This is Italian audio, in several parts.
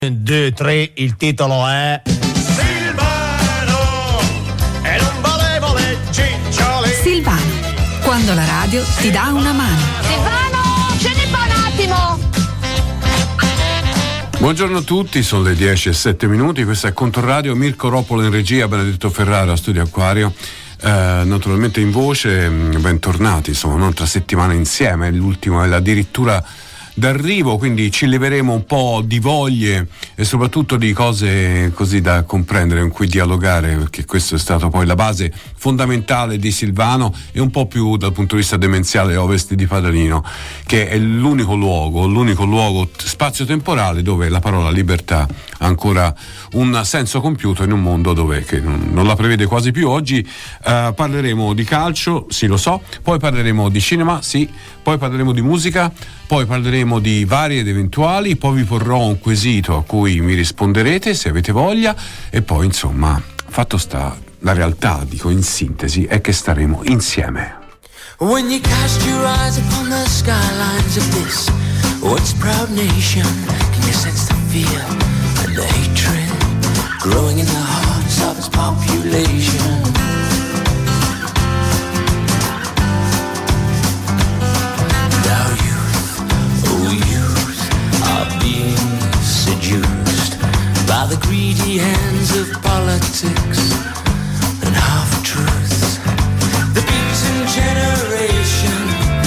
1, 2, 3, il titolo è Silvano e non volevo le ciccioli. Silvano, quando la radio ti dà una mano. Silvano, scendi qua un attimo. Buongiorno a tutti, sono le 10:07, questo è Controradio, Mirko Ropolo in regia, Benedetto Ferrara, Studio Acquario. Naturalmente in voce, bentornati, insomma, un'altra settimana insieme, l'ultima è addirittura d'arrivo, quindi ci leveremo un po' di voglie e soprattutto di cose così da comprendere, con cui dialogare, perché questo è stato poi la base fondamentale di Silvano e un po' più dal punto di vista demenziale Ovest di Padalino, che è l'unico luogo spazio-temporale dove la parola libertà ha ancora un senso compiuto in un mondo dove che non la prevede quasi più. Oggi parleremo di calcio, sì lo so, poi parleremo di cinema, sì, poi parleremo di musica, poi parleremo di vari ed eventuali, poi vi porrò un quesito a cui mi risponderete se avete voglia e poi insomma, fatto sta, la realtà, dico in sintesi, è che staremo insieme. When you cast your eyes upon the skylines of this once proud nation, can you sense the fear and the hatred growing in the hearts of its population? Seduced by the greedy hands of politics and half-truths. The beaten generation,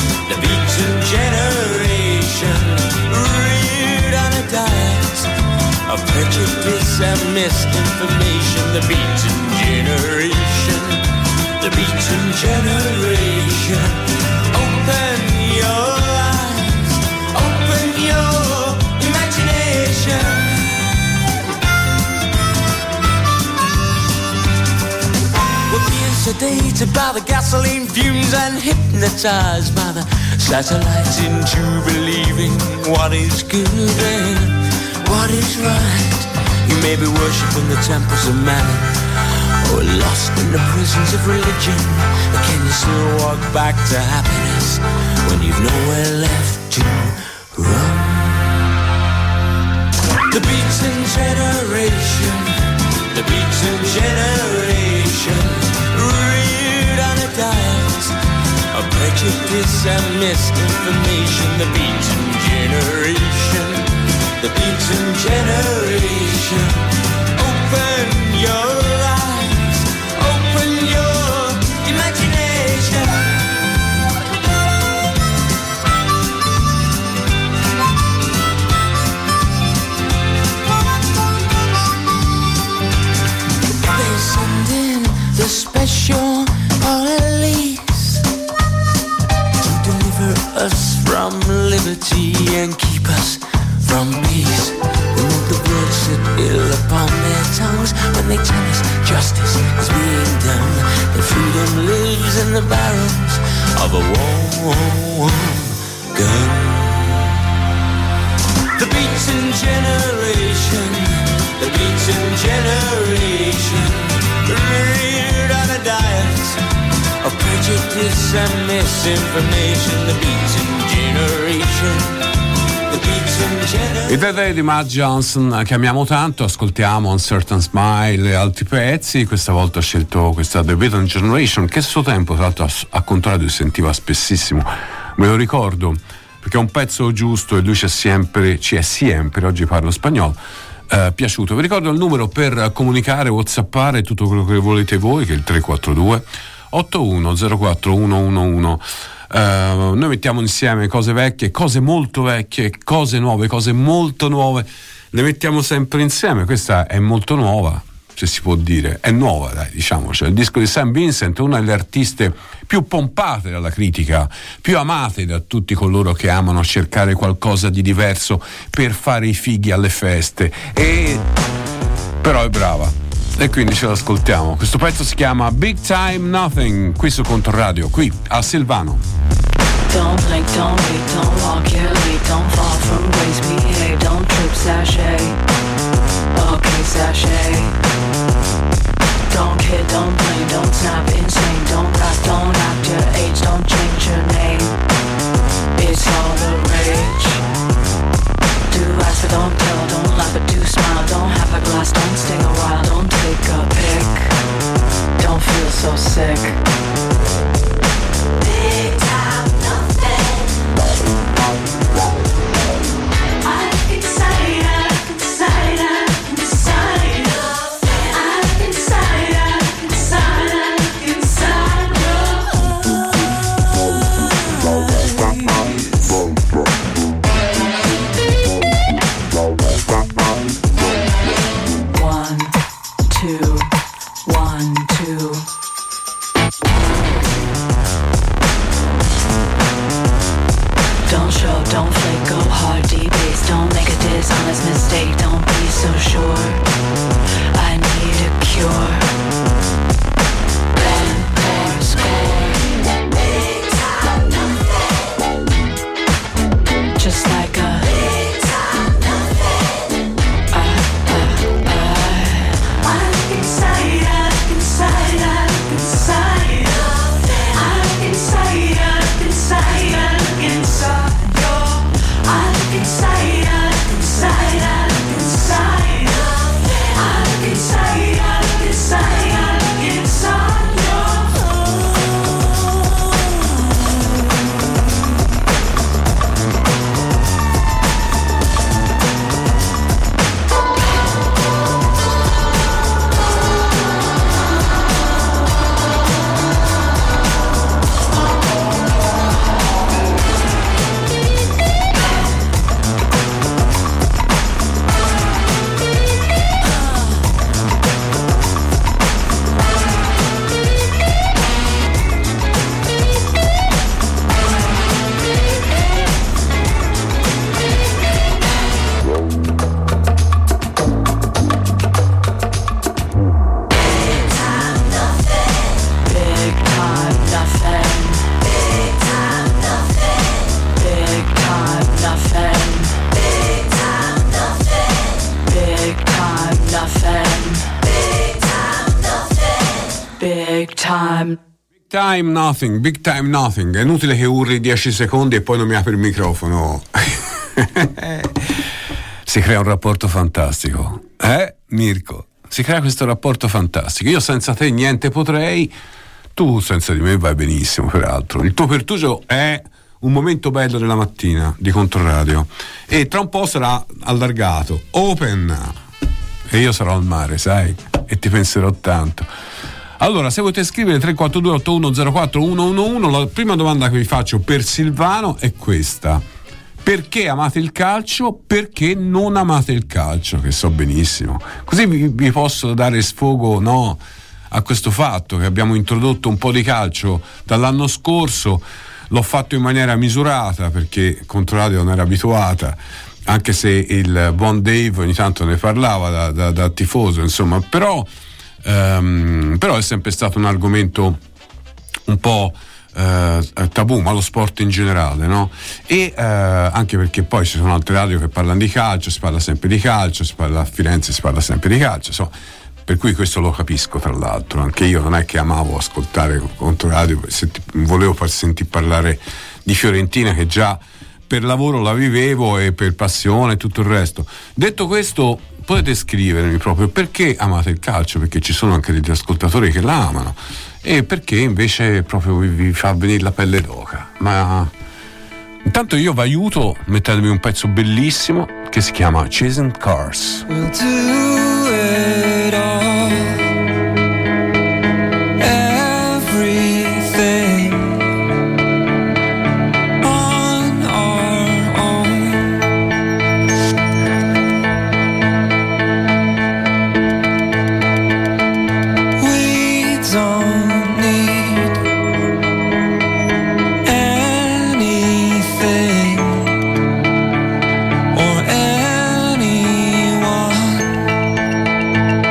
reared on a diet of prejudice and misinformation. The beaten generation, open your eyes, open your imagination. We're being sedated by the gasoline fumes and hypnotized by the satellites into believing what is good and what is right. You may be worshipping the temples of mammon or lost in the prisons of religion, but can you still walk back to happiness when you've nowhere left to run? The beaten generation, reared on a diet of prejudice and misinformation. The beaten generation, open your eyes, open your imagination. They send in the special police to deliver us from liberty and keep us from peace. We know the words sit ill upon their tongues when they tell us justice is being done, that freedom lives in the barrels of a warm gun. The beaten generation, reared on a diet of prejudice and misinformation. The beaten generation. Il Dead di Matt Johnson, che amiamo tanto, ascoltiamo Uncertain Smile e altri pezzi. Questa volta ho scelto questa The Beaten Generation, che a suo tempo tra l'altro a Controradio si sentiva spessissimo, me lo ricordo, perché è un pezzo giusto e lui ci è sempre, oggi parlo spagnolo, piaciuto. Vi ricordo il numero per comunicare, whatsappare tutto quello che volete voi, che è il 342 8104 111. Noi mettiamo insieme cose vecchie, cose molto vecchie, cose nuove, cose molto nuove, le mettiamo sempre insieme. Questa è molto nuova, se si può dire, è nuova, dai, diciamoci. Il disco di St. Vincent, una delle artiste più pompate dalla critica, più amate da tutti coloro che amano cercare qualcosa di diverso per fare i fighi alle feste, e però è brava. E quindi ce l'ascoltiamo. Questo pezzo si chiama Big Time Nothing, qui su Controradio, qui a Silvano. Don't blink, don't leap, don't walk your lead, don't fall from grace, behave, don't trip, sashay. Okay, sashay. Don't kid, don't blame, don't snap, insane, don't pass, don't act your age, don't change your name. It's all the rage. Do ask but don't tell, don't laugh but do music. Big time nothing. I look inside, I look inside, I look inside. I look inside, I look inside, I look inside your eyes. 1, 2, 1, 2. Don't show, don't flake, go hard, deep bass. Don't make a dishonest mistake, don't be so sure. I need a cure. Bend or score. Big time nothing. Just like a big time nothing. I look inside, I look inside, I look inside. I look inside, I look inside, I look inside. I look inside, I look inside, I look inside. I look inside, I look inside, I look inside. Big time nothing. Big time nothing. Big time nothing. Big time nothing. Big time nothing. Big time nothing. Big time. Time nothing, big time nothing. È inutile che urli 10 secondi e poi non mi apri il microfono. Si crea un rapporto fantastico. Mirko? Si crea questo rapporto fantastico. Io senza te niente potrei, tu senza di me vai benissimo, peraltro. Il tuo pertugio è un momento bello della mattina di Controradio e tra un po' sarà allargato, open, e io sarò al mare, sai, e ti penserò tanto. Allora, se volete scrivere 342 8104 111, la prima domanda che vi faccio per Silvano è questa: perché amate il calcio? Perché non amate il calcio? Che so benissimo, così vi posso dare sfogo, no, a questo fatto che abbiamo introdotto un po' di calcio dall'anno scorso. L'ho fatto in maniera misurata perché Controradio non era abituata, anche se il buon Dave ogni tanto ne parlava da tifoso, insomma, però è sempre stato un argomento un po' tabù, ma lo sport in generale, no? E anche perché poi ci sono altre radio che parlano di calcio, si parla sempre di calcio, si parla a Firenze, si parla sempre di calcio, insomma, per cui questo lo capisco. Tra l'altro anche io non è che amavo ascoltare Controradio, volevo far sentire parlare di Fiorentina, che già per lavoro la vivevo e per passione e tutto il resto. Detto questo, potete scrivermi proprio perché amate il calcio, perché ci sono anche degli ascoltatori che la amano, e perché invece proprio vi fa venire la pelle d'oca. Ma intanto io vi aiuto mettendovi un pezzo bellissimo che si chiama Chasing Cars. We'll do it all, everything on our own. We don't need anything or anyone.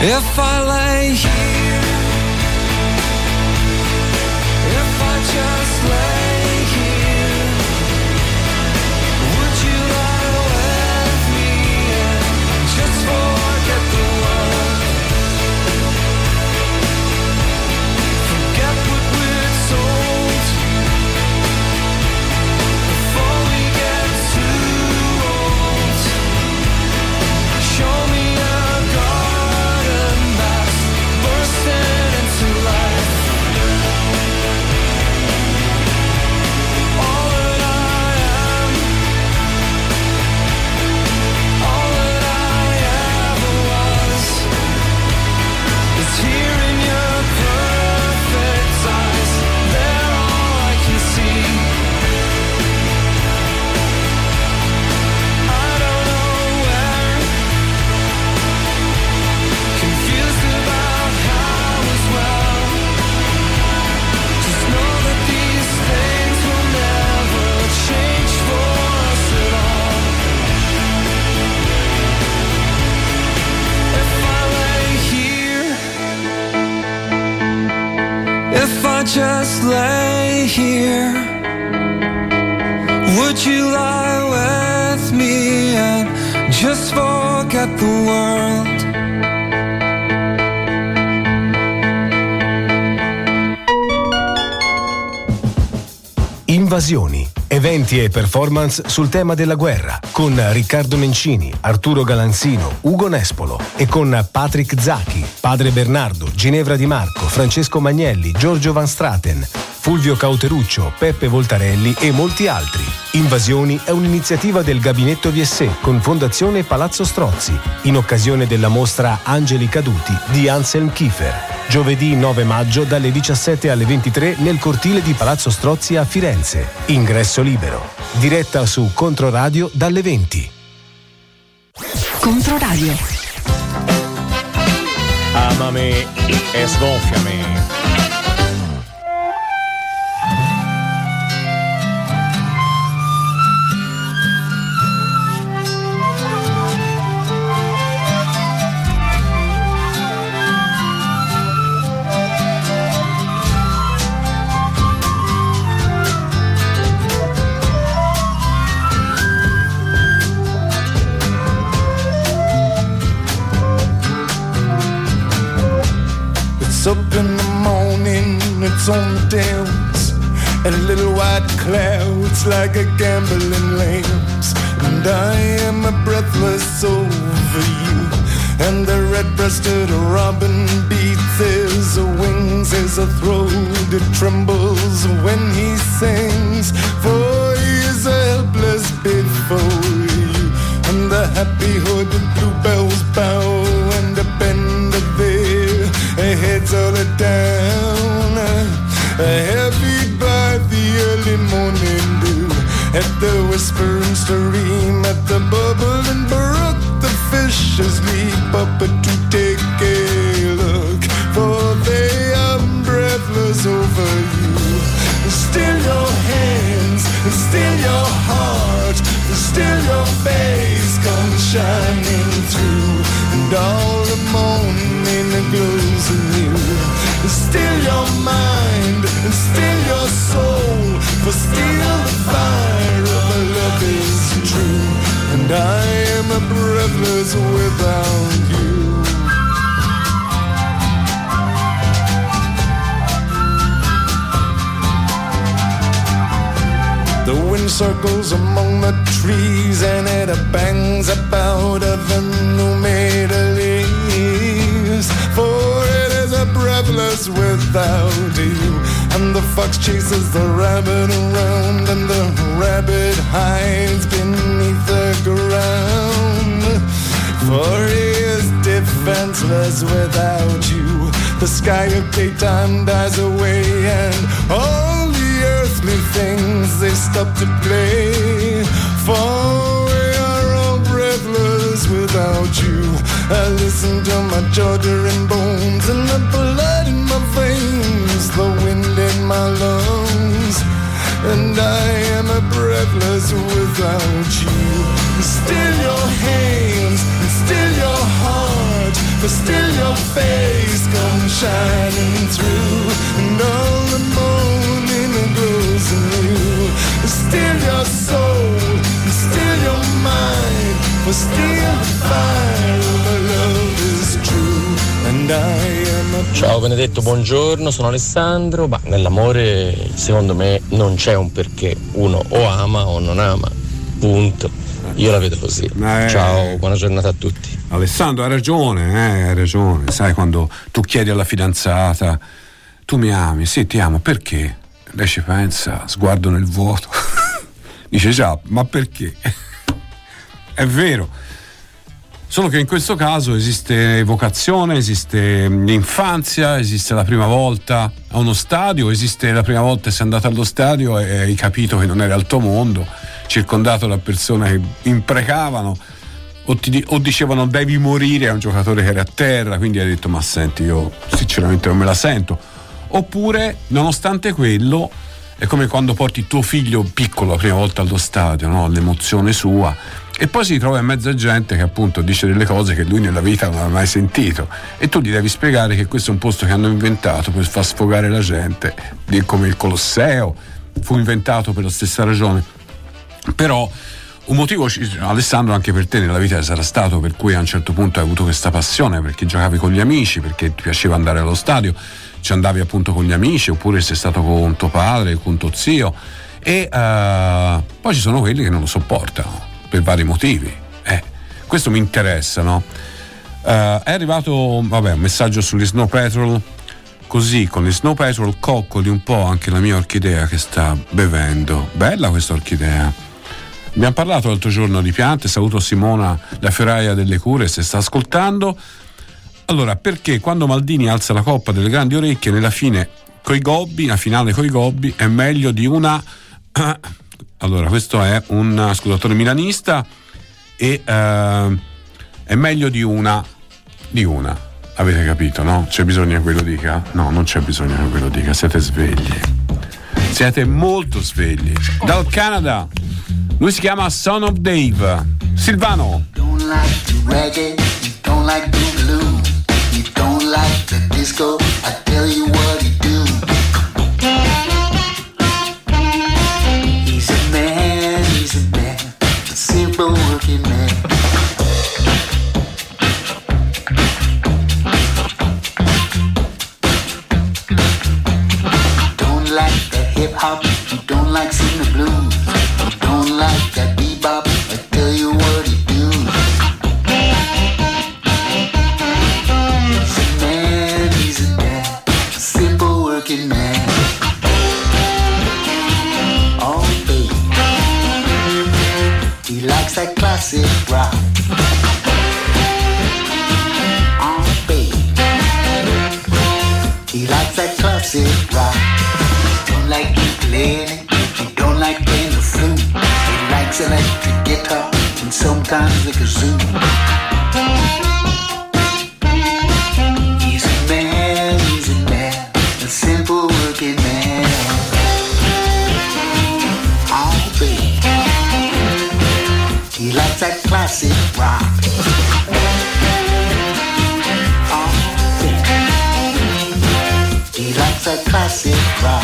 If I lay here, if I just lay here, would you lie with me and just forget the world? Forget what we're told before we get too old. Show me a garden that's bursting into life. All that I am, all that I ever was, is here in your perfect eyes. They're all I can see. I don't know where, confused about how as well. Just know that these things will never change for us at all. If I lay here, if I just lay here, would you lie with me and just forget the world? Invasioni, eventi e performance sul tema della guerra con Riccardo Nencini, Arturo Galanzino, Ugo Nespolo e con Patrick Zacchi, Padre Bernardo, Ginevra Di Marco, Francesco Magnelli, Giorgio Van Straten, Fulvio Cauteruccio, Peppe Voltarelli e molti altri. Invasioni è un'iniziativa del Gabinetto VSE con Fondazione Palazzo Strozzi in occasione della mostra Angeli Caduti di Anselm Kiefer. Giovedì 9 maggio dalle 17 alle 23 nel cortile di Palazzo Strozzi a Firenze. Ingresso libero. Diretta su Controradio dalle 20. Controradio. Amami e sgonfiami. It's up in the morning, it's on the downs, and little white clouds like a gambling lambs. And I am breathless over you, and the red-breasted robin beats his wings, his throat it trembles when he sings, for he is helpless before you. And the happy hooded bluebells bow and bend their heads all down, heavy by the early morning dew, at the whispering stream, at the bubbling brook, the fishes leap up to take a look, for they are breathless over you. Still your hands, still your heart, still your face comes shining through, and all the morning glows anew. Still your mind, still your soul, for still the fire of love is true, and I am breathless without you. The wind circles among the trees, and it bangs about the new made leaves, for it is breathless without you. And the fox chases the rabbit around, and the rabbit hides beneath the ground, for he is defenseless without you. The sky of daytime dies away, and all the earthly things they stop to play, for we are all breathless without you. I listen to my shuddering bones, and the blood in my veins, the wind in my lungs, and I am breathless without you. Still your hands, still your heart, but still your face comes shining through, and all the morning glows anew. Still your soul, still your mind, but still the fire of love is true, and I am a... Ciao Benedetto, buongiorno, sono Alessandro. Ma nell'amore secondo me non c'è un perché, uno o ama o non ama, punto. Io la vedo così. Ciao, buona giornata a tutti. Alessandro, hai ragione. Sai, quando tu chiedi alla fidanzata: tu mi ami? Sì, ti amo. Perché? Lei ci pensa, sguardo nel vuoto. Dice già, ma perché? È vero. Solo che in questo caso esiste vocazione, esiste l'infanzia, esiste la prima volta a uno stadio, esiste la prima volta che sei andato allo stadio e hai capito che non era il tuo mondo, circondato da persone che imprecavano o dicevano devi morire a un giocatore che era a terra, quindi hai detto ma senti, io sinceramente non me la sento. Oppure, nonostante quello, è come quando porti tuo figlio piccolo la prima volta allo stadio, no? L'emozione sua, e poi si trova in mezzo a gente che appunto dice delle cose che lui nella vita non aveva mai sentito, e tu gli devi spiegare che questo è un posto che hanno inventato per far sfogare la gente, come il Colosseo fu inventato per la stessa ragione. Però un motivo, Alessandro, anche per te nella vita sarà stato per cui a un certo punto hai avuto questa passione, perché giocavi con gli amici, perché ti piaceva andare allo stadio, ci andavi appunto con gli amici, oppure sei stato con tuo padre, con tuo zio, e poi ci sono quelli che non lo sopportano per vari motivi. Questo mi interessa, no? È arrivato un messaggio sugli Snow Patrol. Così con gli Snow Patrol coccoli un po' anche la mia orchidea che sta bevendo. Bella questa orchidea. Abbiamo parlato l'altro giorno di piante. Saluto Simona, la ferraia delle cure, se sta ascoltando. Allora, perché quando Maldini alza la coppa delle grandi orecchie nella finale coi Gobbi è meglio di una... Allora, questo è un ascoltatore milanista e è meglio di una. Avete capito, no? C'è bisogno che ve lo dica? No, non c'è bisogno che ve lo dica, siete svegli. Siete molto svegli. Dal Canada, lui si chiama Son of Dave. Silvano. Don't like the reggae, you don't like the blue, you don't like the disco, I tell you what you do. He's a man, a simple working man. Like that hip hop, you don't like sing the blues, you don't like that bebop, I tell you what you do. He's a man, a simple working man. Oh baby, he likes that classic rock. Oh baby, he likes that classic rock. Like ukulele, he don't like playing the flute. He likes electric guitar and sometimes the kazoo. He's a man, a simple working man. Oh baby, he likes that classic rock. Oh baby, he likes that classic rock.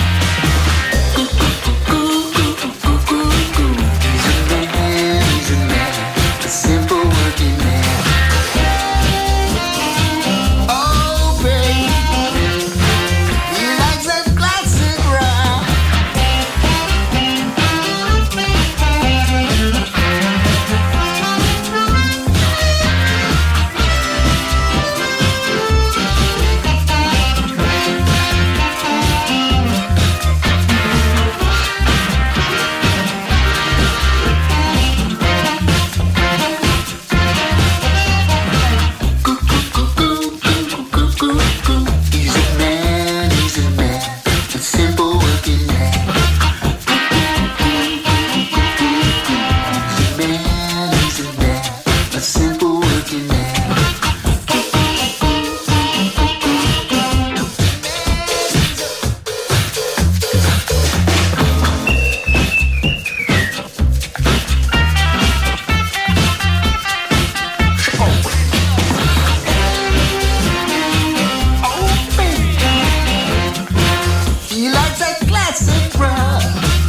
classic rock.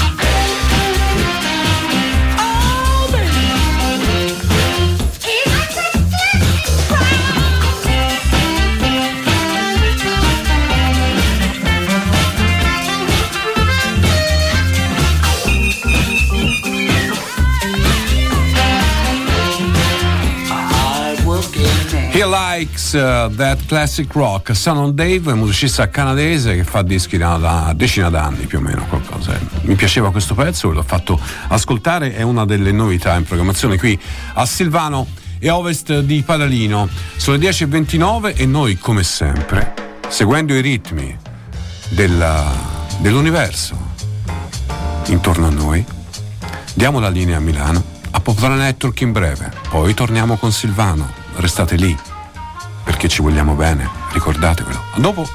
He likes that classic rock. Son Dave, musicista canadese che fa dischi da una decina d'anni più o meno, qualcosa. Mi piaceva questo pezzo, l'ho fatto ascoltare, è una delle novità in programmazione qui a Silvano e a ovest di Padalino. Sono le 10:29 e noi, come sempre, seguendo i ritmi dell'universo intorno a noi, diamo la linea a Milano a Popolare Network in breve, poi torniamo con Silvano. Restate lì perché ci vogliamo bene, ricordatevelo. A dopo.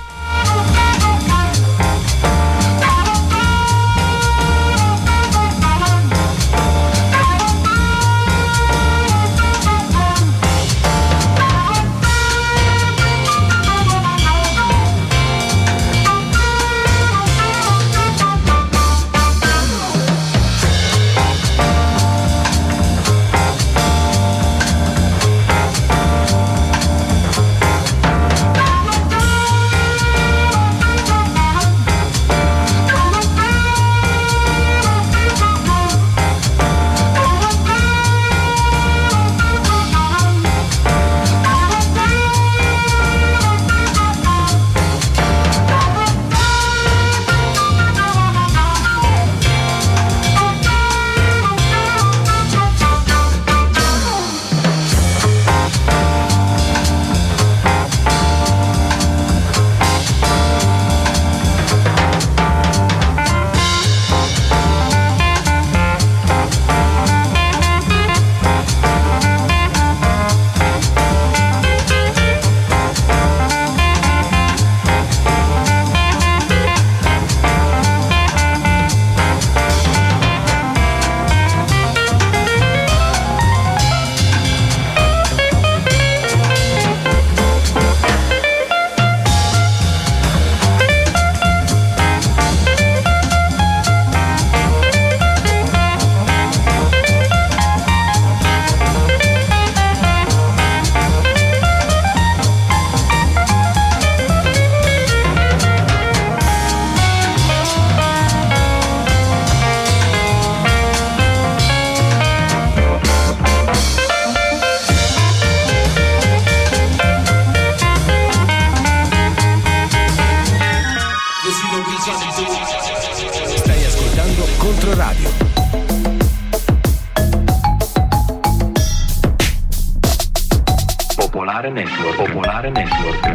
Stai ascoltando Controradio. Popolare Network. Popolare Network.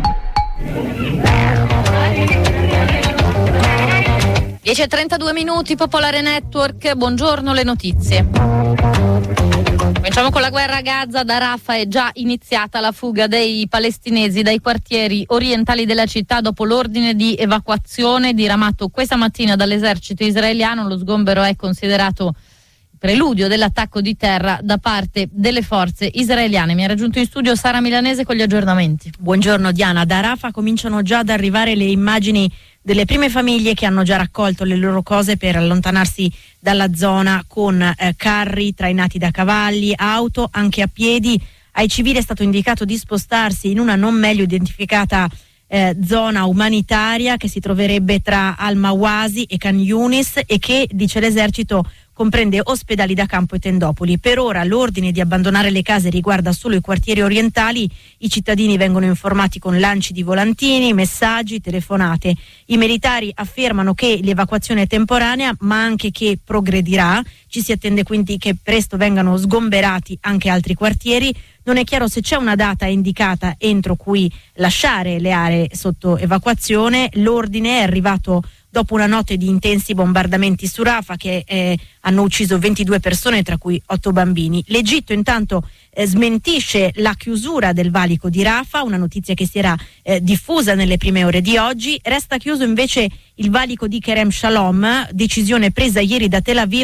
10:32 minuti, Popolare Network, buongiorno, le notizie. Cominciamo con la guerra a Gaza. Da Rafah è già iniziata la fuga dei palestinesi dai quartieri orientali della città dopo l'ordine di evacuazione diramato questa mattina dall'esercito israeliano. Lo sgombero è considerato preludio dell'attacco di terra da parte delle forze israeliane. Mi ha raggiunto in studio Sara Milanese con gli aggiornamenti. Buongiorno Diana, da Rafah cominciano già ad arrivare le immagini delle prime famiglie che hanno già raccolto le loro cose per allontanarsi dalla zona con carri trainati da cavalli, auto, anche a piedi. Ai civili è stato indicato di spostarsi in una non meglio identificata zona umanitaria che si troverebbe tra Al-Mawasi e Khan Yunis e che, dice l'esercito, comprende ospedali da campo e tendopoli. Per ora l'ordine di abbandonare le case riguarda solo i quartieri orientali. I cittadini vengono informati con lanci di volantini, messaggi, telefonate. I militari affermano che l'evacuazione è temporanea, ma anche che progredirà. Ci si attende quindi che presto vengano sgomberati anche altri quartieri. Non è chiaro se c'è una data indicata entro cui lasciare le aree sotto evacuazione. L'ordine è arrivato dopo una notte di intensi bombardamenti su Rafah che hanno ucciso 22 persone, tra cui 8 bambini. L'Egitto intanto smentisce la chiusura del valico di Rafah, una notizia che si era diffusa nelle prime ore di oggi. Resta chiuso invece il valico di Kerem Shalom, decisione presa ieri da Tel Aviv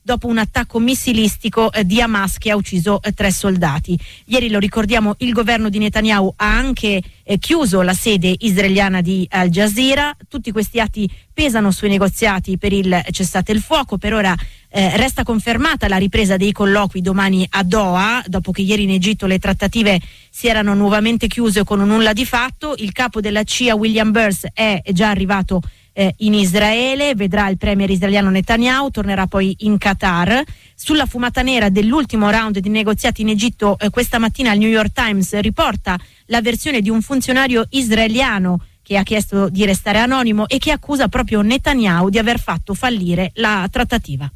dopo un attacco missilistico di Hamas che ha ucciso 3 soldati. Ieri, lo ricordiamo, il governo di Netanyahu ha anche chiuso la sede israeliana di Al Jazeera. Tutti questi atti pesano sui negoziati per il cessate il fuoco. Per ora resta confermata la ripresa dei colloqui domani a Doha, dopo che ieri in Egitto le trattative si erano nuovamente chiuse con un nulla di fatto. Il capo della CIA, William Burns, è già arrivato in Israele, vedrà il premier israeliano Netanyahu, tornerà poi in Qatar. Sulla fumata nera dell'ultimo round di negoziati in Egitto, questa mattina il New York Times riporta la versione di un funzionario israeliano che ha chiesto di restare anonimo e che accusa proprio Netanyahu di aver fatto fallire la trattativa.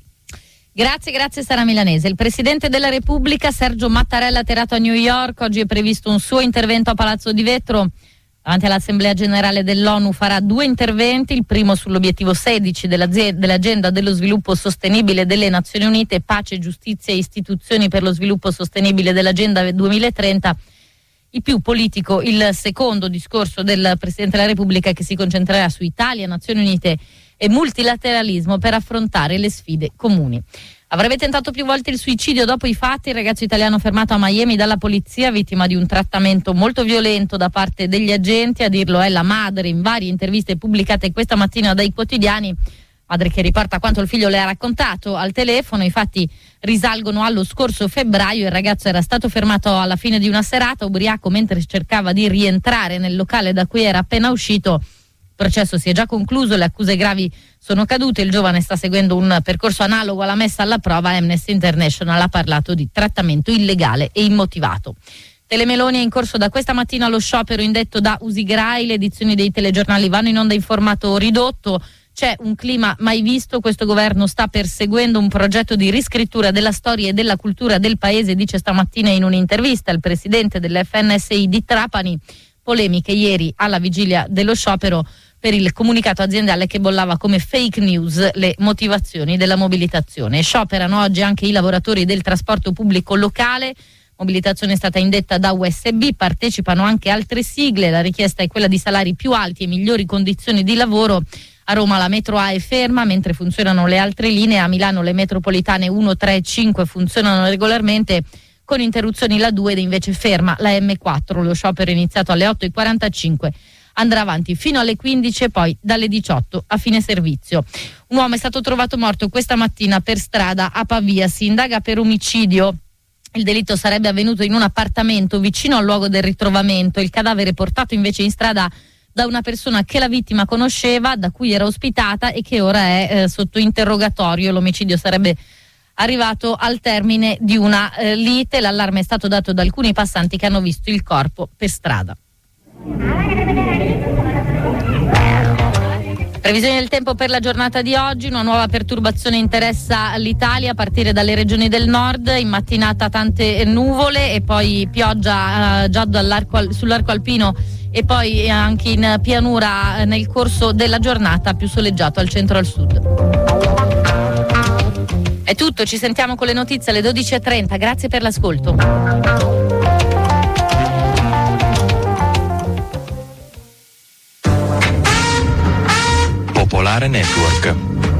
Grazie Sara Milanese. Il Presidente della Repubblica Sergio Mattarella, atterrato a New York. Oggi è previsto un suo intervento a Palazzo di Vetro. Davanti all'Assemblea Generale dell'ONU farà 2 interventi, il primo sull'obiettivo 16 dell'Agenda dello Sviluppo Sostenibile delle Nazioni Unite, pace, giustizia e istituzioni per lo sviluppo sostenibile dell'Agenda 2030. Il più politico, il secondo discorso del Presidente della Repubblica, che si concentrerà su Italia, Nazioni Unite e multilateralismo per affrontare le sfide comuni. Avrebbe tentato più volte il suicidio dopo i fatti. Il ragazzo italiano fermato a Miami dalla polizia, vittima di un trattamento molto violento da parte degli agenti. A dirlo è la madre, in varie interviste pubblicate questa mattina dai quotidiani. Madre che riporta quanto il figlio le ha raccontato al telefono. I fatti risalgono allo scorso febbraio. Il ragazzo era stato fermato alla fine di una serata, ubriaco, mentre cercava di rientrare nel locale da cui era appena uscito. Il processo si è già concluso, le accuse gravi sono cadute, il giovane sta seguendo un percorso analogo alla messa alla prova. Amnesty International ha parlato di trattamento illegale e immotivato. Telemeloni è in corso da questa mattina lo sciopero indetto da Usigrai, le edizioni dei telegiornali vanno in onda in formato ridotto. C'è un clima mai visto, questo governo sta perseguendo un progetto di riscrittura della storia e della cultura del paese, dice stamattina in un'intervista il presidente dell'FNSI di Trapani. Polemiche ieri alla vigilia dello sciopero per il comunicato aziendale che bollava come fake news le motivazioni della mobilitazione. Scioperano oggi anche i lavoratori del trasporto pubblico locale. Mobilitazione è stata indetta da USB, partecipano anche altre sigle. La richiesta è quella di salari più alti e migliori condizioni di lavoro. A Roma la metro A è ferma mentre funzionano le altre linee. A Milano le metropolitane 1, 3 e 5 funzionano regolarmente, con interruzioni la 2 ed invece ferma la M4. Lo sciopero è iniziato alle 8:45, andrà avanti fino alle 15 e poi dalle 18 a fine servizio. Un uomo è stato trovato morto questa mattina per strada a Pavia, si indaga per omicidio. Il delitto sarebbe avvenuto in un appartamento vicino al luogo del ritrovamento. Il cadavere portato invece in strada da una persona che la vittima conosceva, da cui era ospitata e che ora è sotto interrogatorio. L'omicidio sarebbe arrivato al termine di una lite. L'allarme è stato dato da alcuni passanti che hanno visto il corpo per strada. Previsioni del tempo per la giornata di oggi: una nuova perturbazione interessa l'Italia a partire dalle regioni del nord. In mattinata tante nuvole e poi pioggia già sull'arco alpino e poi anche in pianura nel corso della giornata, più soleggiato al centro e al sud. È tutto, ci sentiamo con le notizie alle 12:30. Grazie per l'ascolto. Popolare Network.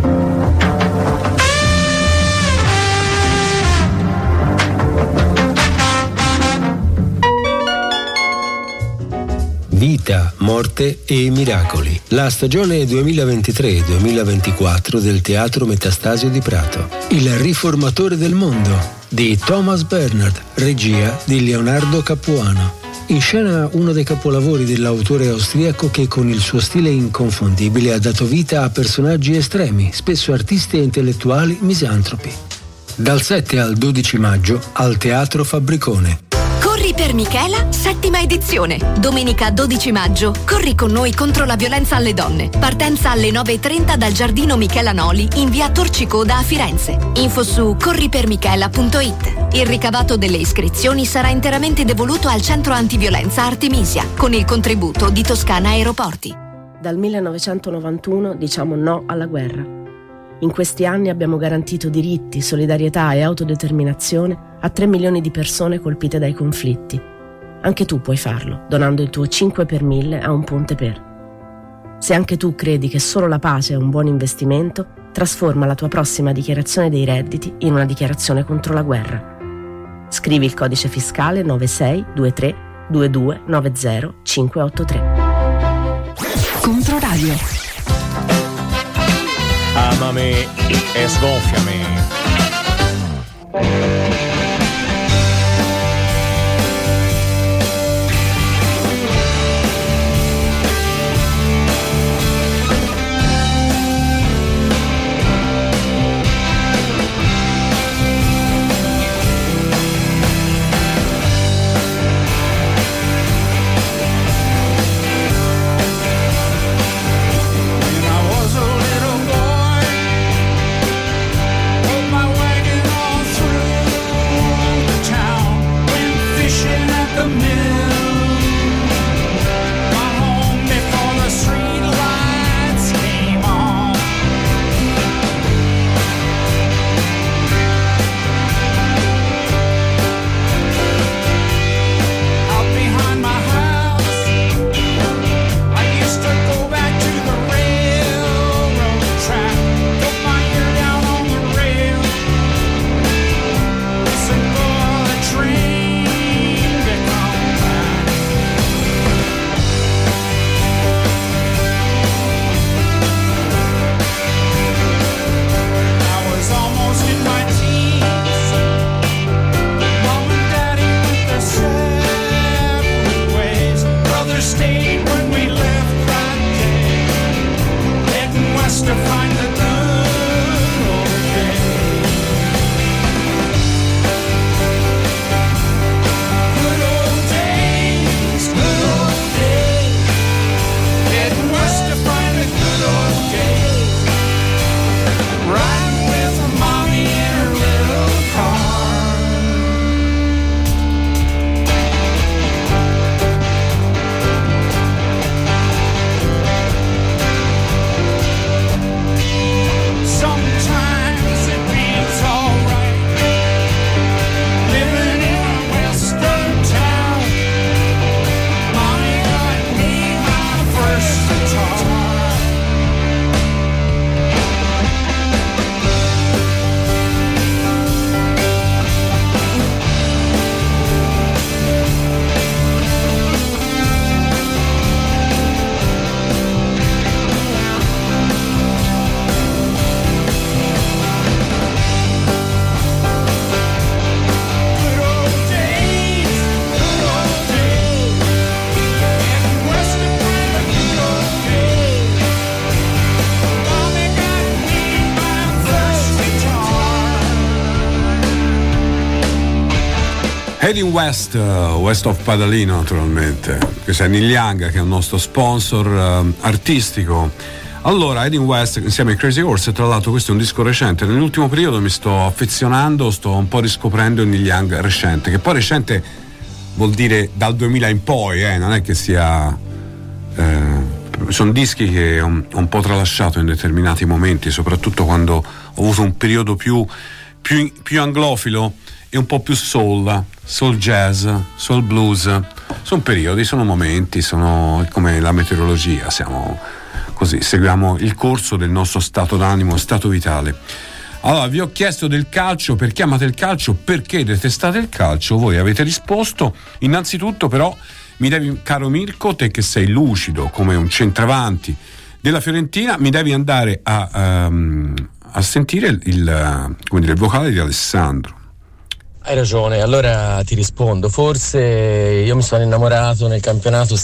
Vita, morte e miracoli. La stagione 2023-2024 del Teatro Metastasio di Prato. Il riformatore del mondo di Thomas Bernhard, regia di Leonardo Capuano. In scena uno dei capolavori dell'autore austriaco che con il suo stile inconfondibile ha dato vita a personaggi estremi, spesso artisti e intellettuali misantropi. Dal 7 al 12 maggio al Teatro Fabbricone. Corri per Michela, 7ª edizione. Domenica 12 maggio, corri con noi contro la violenza alle donne. Partenza alle 9:30 dal Giardino Michela Noli in via Torcicoda a Firenze. Info su corripermichela.it. Il ricavato delle iscrizioni sarà interamente devoluto al Centro Antiviolenza Artemisia, con il contributo di Toscana Aeroporti. Dal 1991 diciamo no alla guerra. In questi anni abbiamo garantito diritti, solidarietà e autodeterminazione a 3 milioni di persone colpite dai conflitti. Anche tu puoi farlo, donando il tuo 5 per 1000 a Un Ponte Per. Se anche tu credi che solo la pace è un buon investimento, Trasforma la tua prossima dichiarazione dei redditi in una dichiarazione contro la guerra. Scrivi il codice fiscale 9623 22 90 583. Controradio. Amami e sgonfiami. Heading West, West of Padalino naturalmente, questo è Neil Young che è il nostro sponsor artistico. Allora, Heading West insieme ai Crazy Horse, tra l'altro questo è un disco recente, nell'ultimo periodo mi sto affezionando, sto un po' riscoprendo il Neil Young recente, che poi recente vuol dire dal 2000 in poi, non è che sia... sono dischi che ho un po' tralasciato in determinati momenti, soprattutto quando ho avuto un periodo più anglofilo e un po' più soul jazz, soul blues. Sono periodi, sono momenti, sono come la meteorologia, siamo così, seguiamo il corso del nostro stato d'animo, stato vitale. Allora, vi ho chiesto del calcio, perché amate il calcio, perché detestate il calcio, voi avete risposto. Innanzitutto però mi devi, caro Mirko, te che sei lucido come un centravanti della Fiorentina, mi devi andare a sentire il vocale di Alessandro. Hai ragione, allora ti rispondo. Forse io mi sono innamorato nel campionato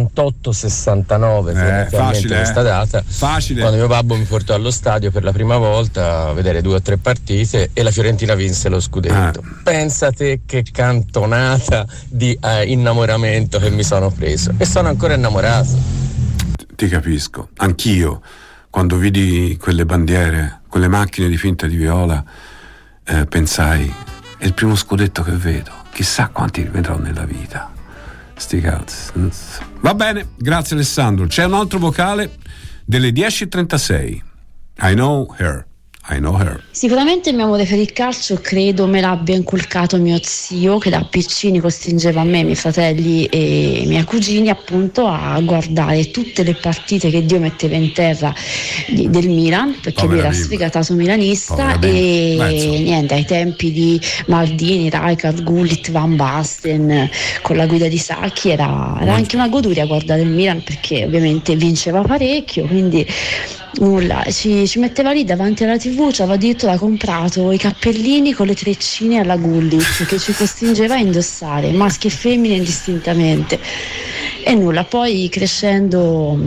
68-69, facile, questa data, facile. Quando mio babbo mi portò allo stadio per la prima volta a vedere 2 o 3 partite e la Fiorentina vinse lo scudetto. Pensate che cantonata di innamoramento che mi sono preso, e sono ancora innamorato. Ti capisco, anch'io quando vidi quelle bandiere, quelle macchine di finta di viola, pensai: è il primo scudetto che vedo, chissà quanti vedrò nella vita. Sti cazzi. Va bene, grazie Alessandro. C'è un altro vocale delle 10:36. I know her. I Know Her. Sicuramente il mio amore per il calcio credo me l'abbia inculcato mio zio, che da piccini costringeva me, miei fratelli e i miei cugini appunto a guardare tutte le partite che Dio metteva in terra del Milan, perché lui era sfegatato milanista e niente, ai tempi di Maldini, Rijkaard, Gullit, Van Basten con la guida di Sacchi era anche una goduria guardare il Milan, perché ovviamente vinceva parecchio, quindi nulla, ci metteva lì davanti alla TV, ci aveva addirittura comprato i cappellini con le treccine alla Gullit che ci costringeva a indossare, maschi e femmine indistintamente, e nulla, poi crescendo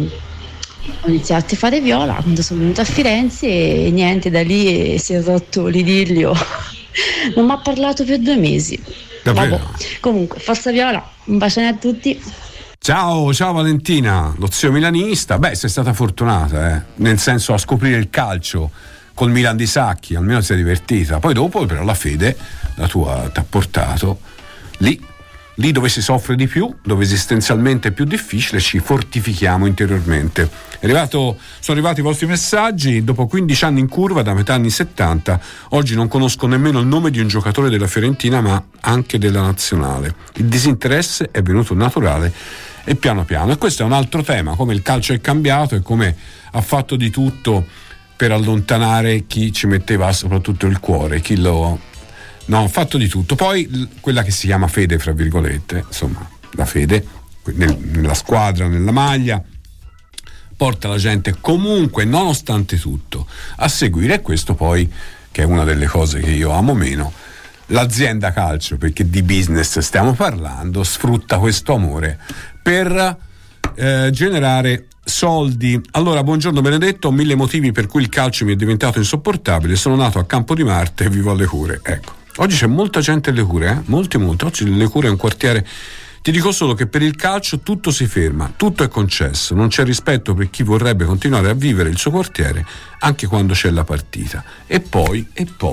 ho iniziato a fare viola quando sono venuta a Firenze e niente, da lì si è rotto l'idillio. Non mi ha parlato per 2 mesi. Vabbè. Comunque, forza viola, un bacione a tutti. Ciao Valentina, lo zio milanista. Beh, sei stata fortunata, nel senso, a scoprire il calcio col Milan di Sacchi, almeno si è divertita. Poi dopo però la fede, la tua, ti ha portato lì dove si soffre di più, dove esistenzialmente è più difficile, ci fortifichiamo interiormente. Sono arrivati i vostri messaggi. Dopo 15 anni in curva, da metà anni 70, oggi non conosco nemmeno il nome di un giocatore della Fiorentina, ma anche della nazionale. Il disinteresse è venuto naturale e piano piano. E questo è un altro tema, come il calcio è cambiato e come ha fatto di tutto per allontanare chi ci metteva soprattutto il cuore, ha fatto di tutto. Poi quella che si chiama fede, fra virgolette, insomma, la fede nella squadra, nella maglia, porta la gente comunque, nonostante tutto, a seguire. Questo poi, che è una delle cose che io amo meno, l'azienda calcio, perché di business stiamo parlando, sfrutta questo amore per generare soldi. Allora, buongiorno Benedetto, ho 1000 motivi per cui il calcio mi è diventato insopportabile. Sono nato a Campo di Marte e vivo alle Cure. Ecco, oggi c'è molta gente alle Cure, molti. Oggi le Cure è un quartiere. Ti dico solo che per il calcio tutto si ferma, tutto è concesso, non c'è rispetto per chi vorrebbe continuare a vivere il suo quartiere anche quando c'è la partita. E poi.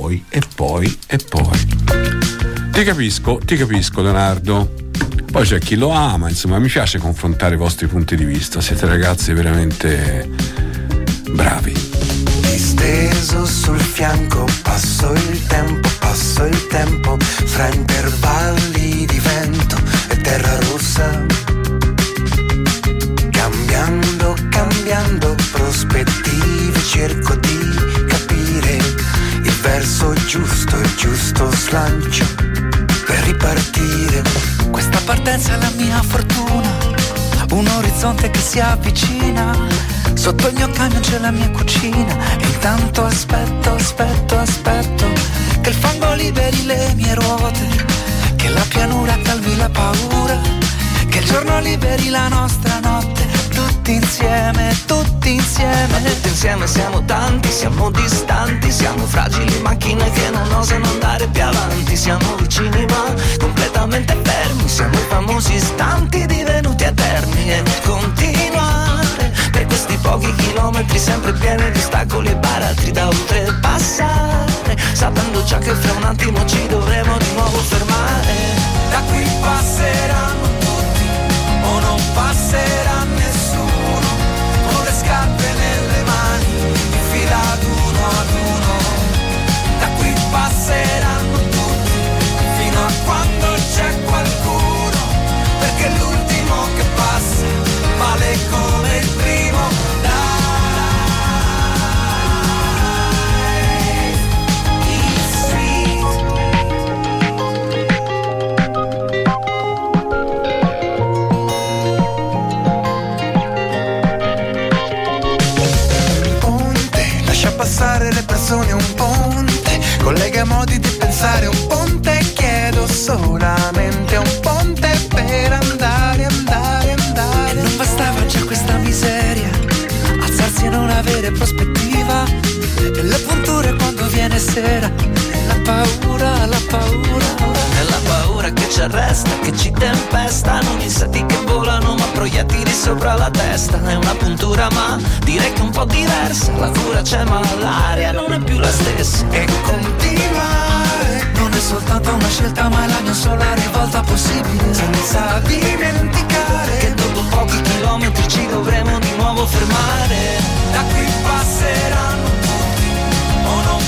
Ti capisco Leonardo. Poi c'è chi lo ama, insomma, mi piace confrontare i vostri punti di vista, siete ragazzi veramente bravi. Disteso sul fianco, passo il tempo, fra intervalli di vento e terra rossa. Cambiando prospettive, cerco di capire il verso giusto, il giusto slancio per ripartire. Questa partenza è la mia fortuna, un orizzonte che si avvicina. Sotto il mio camion c'è la mia cucina e intanto aspetto che il fango liberi le mie ruote, che la pianura calmi la paura, che il giorno liberi la nostra notte. Tutti insieme ma tutti insieme siamo tanti, siamo distanti, siamo fragili macchine che non osano andare più avanti. Siamo vicini ma completamente fermi, siamo i famosi istanti divenuti eterni. E continuare per questi pochi chilometri sempre pieni di ostacoli e baratri da oltrepassare, sapendo già che fra un attimo ci dovremo di nuovo fermare. Da qui passeranno tutti o non passerà nessuno, con le scarpe nelle mani, in fila ad uno. Da qui passeranno tutti, fino a quando c'è qualcuno, perché l'ultimo che passa vale come il primo. Passare le persone, un ponte collega modi di pensare, un ponte, chiedo solamente un ponte per andare. E non bastava già questa miseria, alzarsi e non avere prospettiva, e le punture quando viene sera, e la paura è la paura che ci arresta, che ci tempesta, non insetti che volano ma proiettili sopra la testa. È una puntura ma direi che un po' diversa, la cura c'è ma l'aria non è più la stessa. E continuare non è soltanto una scelta ma è la mia sola rivolta possibile, senza dimenticare che dopo pochi chilometri ci dovremo di nuovo fermare. Da qui passeranno tutti o non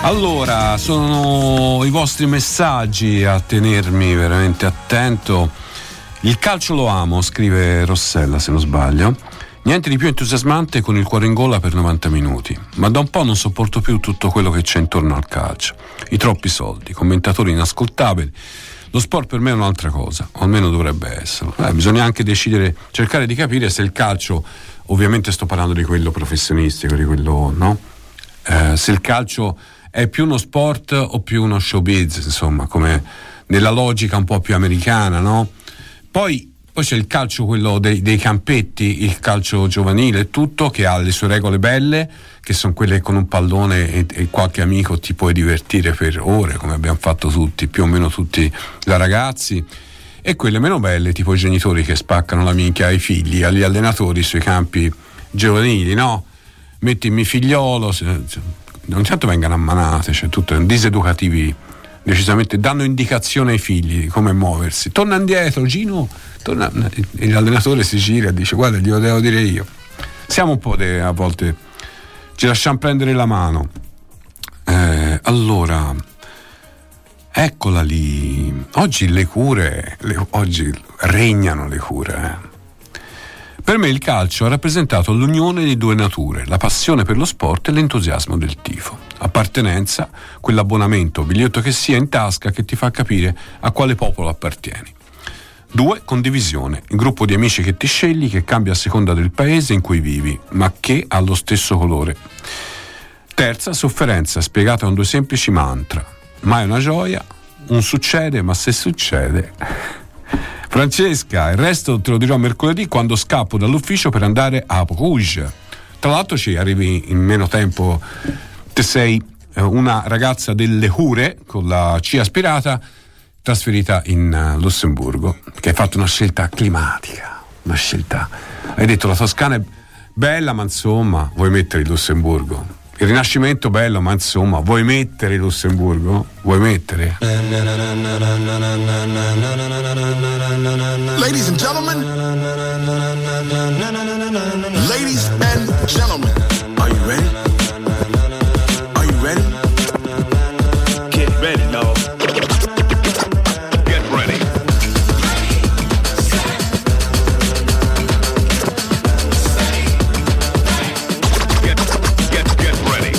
Allora, sono i vostri messaggi a tenermi veramente attento. Il calcio lo amo, scrive Rossella se non sbaglio. Niente di più entusiasmante con il cuore in gola per 90 minuti, ma da un po' non sopporto più tutto quello che c'è intorno al calcio. I troppi soldi, commentatori inascoltabili. Lo sport per me è un'altra cosa, o almeno dovrebbe esserlo. Bisogna anche decidere, cercare di capire se il calcio, ovviamente sto parlando di quello professionistico, di quello, no? Se il calcio è più uno sport o più uno showbiz, insomma, come nella logica un po' più americana, no? Poi c'è il calcio, quello dei campetti, il calcio giovanile, tutto, che ha le sue regole belle, che sono quelle con un pallone e qualche amico ti puoi divertire per ore, come abbiamo fatto tutti, più o meno tutti da ragazzi, e quelle meno belle, tipo i genitori che spaccano la minchia ai figli, agli allenatori sui campi giovanili, no? Metti mio figliolo, ogni tanto vengono ammanate, cioè tutto, diseducativi, decisamente, danno indicazione ai figli di come muoversi. Torna indietro, Gino, torna, e l'allenatore si gira e dice: guarda, glielo devo dire io. Siamo un po' a volte ci lasciamo prendere la mano. Allora, eccola lì. Oggi le cure, oggi regnano le cure. Per me il calcio ha rappresentato l'unione di due nature, la passione per lo sport e l'entusiasmo del tifo. Appartenenza, quell'abbonamento, biglietto che sia in tasca che ti fa capire a quale popolo appartieni. 2. Condivisione, il gruppo di amici che ti scegli, che cambia a seconda del paese in cui vivi, ma che ha lo stesso colore. 3. Sofferenza, spiegata con 2 semplici mantra. Mai una gioia, un succede, ma se succede... Francesca, il resto te lo dirò mercoledì quando scappo dall'ufficio per andare a Bruges. Tra l'altro ci arrivi in meno tempo, te sei una ragazza delle Hure con la C aspirata, trasferita in Lussemburgo, che hai fatto una scelta climatica, una scelta, hai detto la Toscana è bella ma insomma vuoi mettere il Lussemburgo, il Rinascimento bello ma insomma vuoi mettere il Lussemburgo, vuoi mettere? Ladies and gentlemen, ladies and gentlemen, are you ready? Are you ready? Get ready, no. Get ready. Get ready.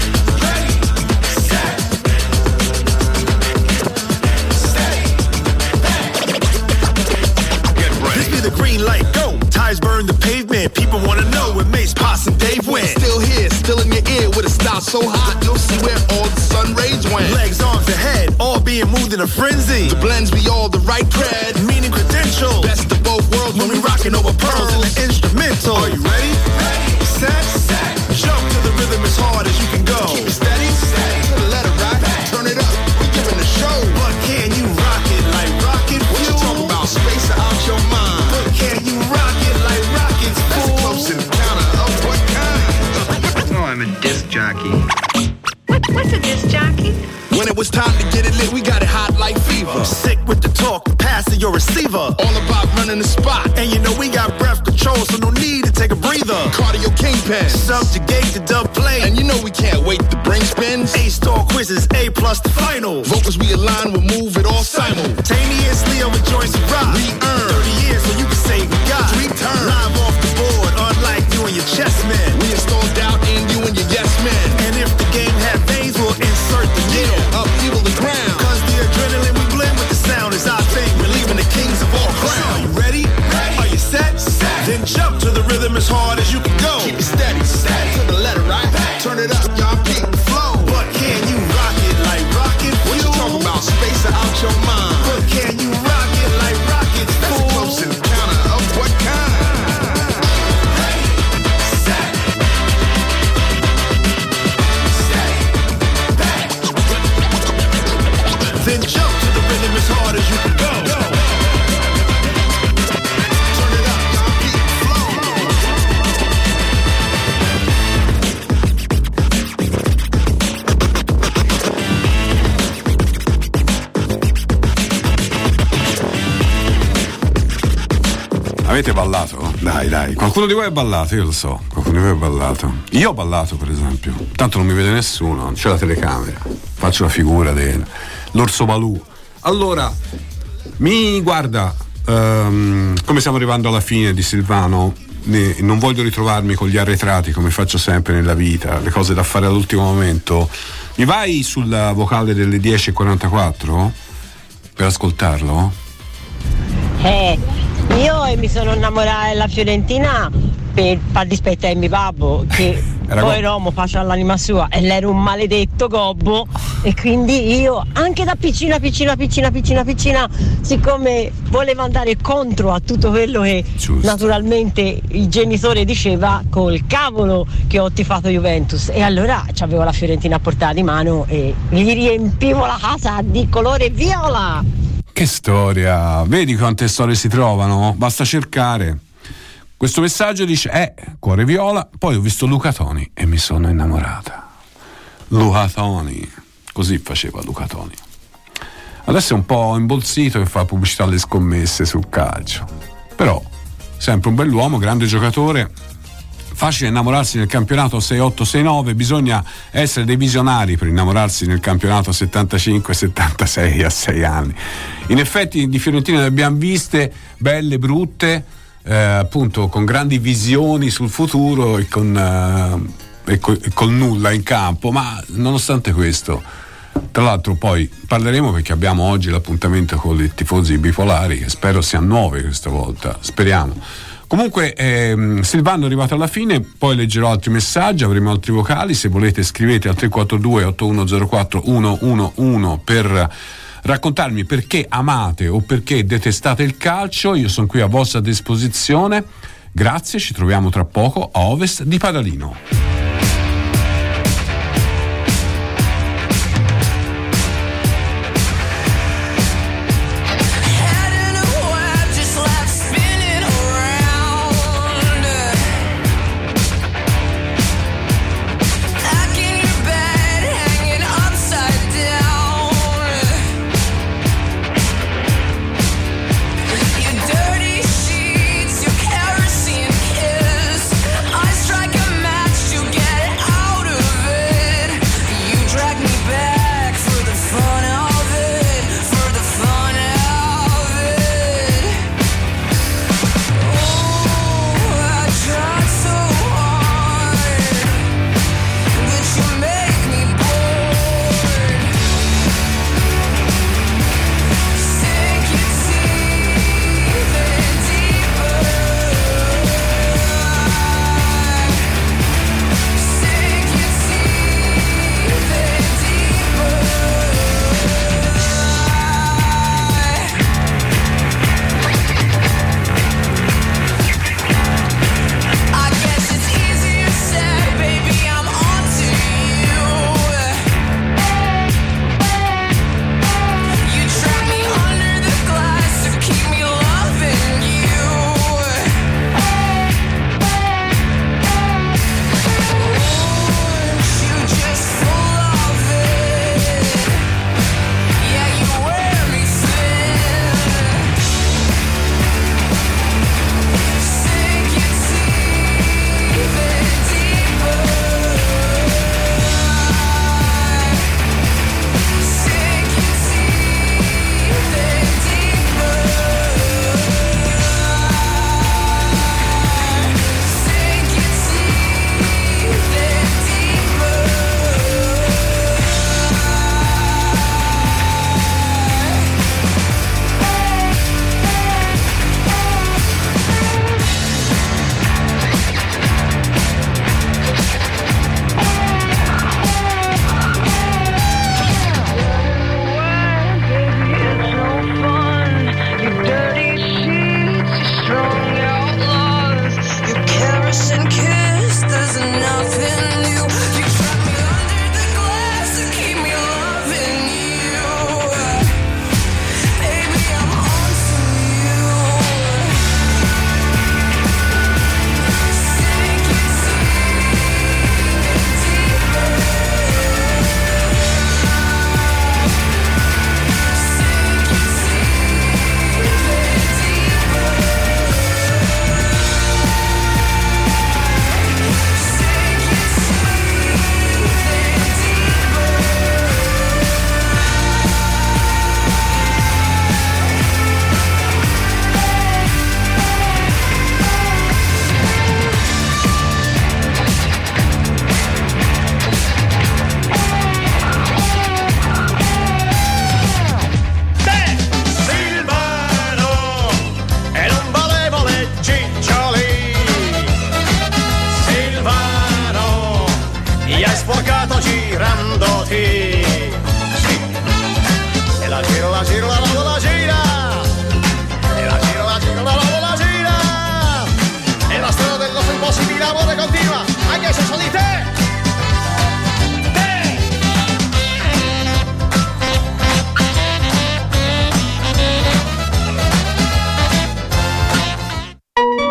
This be the green light, go. Tires burn the pavement. People wanna know where Mace, Posse, and Dave went. Still here, still in your ear with a style so hot you'll see where all the sun rays went. Legs, arms, and head, all being moved in a frenzy. The blends be all the right cred, meaning credentials. Best of both worlds when we rockin' over pearls in the instrumental. Are you ready? Set, jump to the rhythm as hard as you can go. Keep it steady, to the letter right. Turn it up, we're giving a show. But can you rock it like rocket fuel? What you talking about? Space out your mind. But can you rock it like rockets? That's a close encounter of what kind? Oh, I'm a disc jockey. What's a disc jockey? When it was time to get it lit, we got it hot like fever. Sick with the talk, pass to your receiver. All about running the spot. And you know we got breath control, so no need to take a breather. Cardio kingpin, subjugate the dub play. And you know we can't wait to bring spins. A-star quizzes, A+ the final. Vocals we align, we'll move it all simultaneously over joints and rock. We earn 30 years, so you can say we got 3 turns. Live off the board, unlike you and your chess men. We install doubt in you and your yes men. And if the game had veins, we'll insert the needle. Upheaval the ground. Cause the adrenaline we blend with the sound is our thing. We're leaving the kings of all crowns. Are you ready? Are you set? Then jump to the rhythm as hard as you can go. Keep it steady, to the letter right. Turn it up, y'all keep the flow. But can you rock it like rocket fuel? What you talking about? Space out your mind. But can you rock it like rockets? That's a close encounter of what kind? Then jump to the rhythm as hard as you can go. Turn it up, y'all keep the flow. Avete ballato? Dai, qualcuno di voi ha ballato, io lo so, qualcuno di voi ha ballato. Io ho ballato, per esempio, tanto non mi vede nessuno, non c'è la telecamera, faccio la figura dell'orso Balù. Allora, mi guarda, come stiamo arrivando alla fine di Silvano, non voglio ritrovarmi con gli arretrati come faccio sempre nella vita, le cose da fare all'ultimo momento. Mi vai sul vocale delle 10:44 per ascoltarlo? Io mi sono innamorata della Fiorentina per far dispettare mio babbo, che poi Romo faccia l'anima sua e lei era un maledetto gobbo, e quindi io anche da piccina, siccome volevo andare contro a tutto quello che naturalmente il genitore diceva, col cavolo che ho tifato Juventus, e allora c'avevo la Fiorentina a portata di mano e gli riempivo la casa di colore viola. Che storia! Vedi quante storie si trovano? Basta cercare. Questo messaggio dice cuore viola, poi ho visto Luca Toni e mi sono innamorata. Luca Toni, così faceva Luca Toni. Adesso è un po' imbolsito e fa pubblicità alle scommesse sul calcio, però sempre un bell'uomo, grande giocatore. Facile innamorarsi nel campionato 6-8-6-9, bisogna essere dei visionari per innamorarsi nel campionato 75-76 a 6 anni. In effetti di Fiorentina ne abbiamo viste belle, brutte, appunto con grandi visioni sul futuro e col nulla in campo, ma nonostante questo, tra l'altro poi parleremo, perché abbiamo oggi l'appuntamento con i tifosi bipolari, che spero siano 9 questa volta, speriamo. Comunque Silvano è arrivato alla fine, poi leggerò altri messaggi, avremo altri vocali. Se volete scrivete al 342 8104 111 per raccontarmi perché amate o perché detestate il calcio. Io sono qui a vostra disposizione. Grazie, ci troviamo tra poco a ovest di Padalino.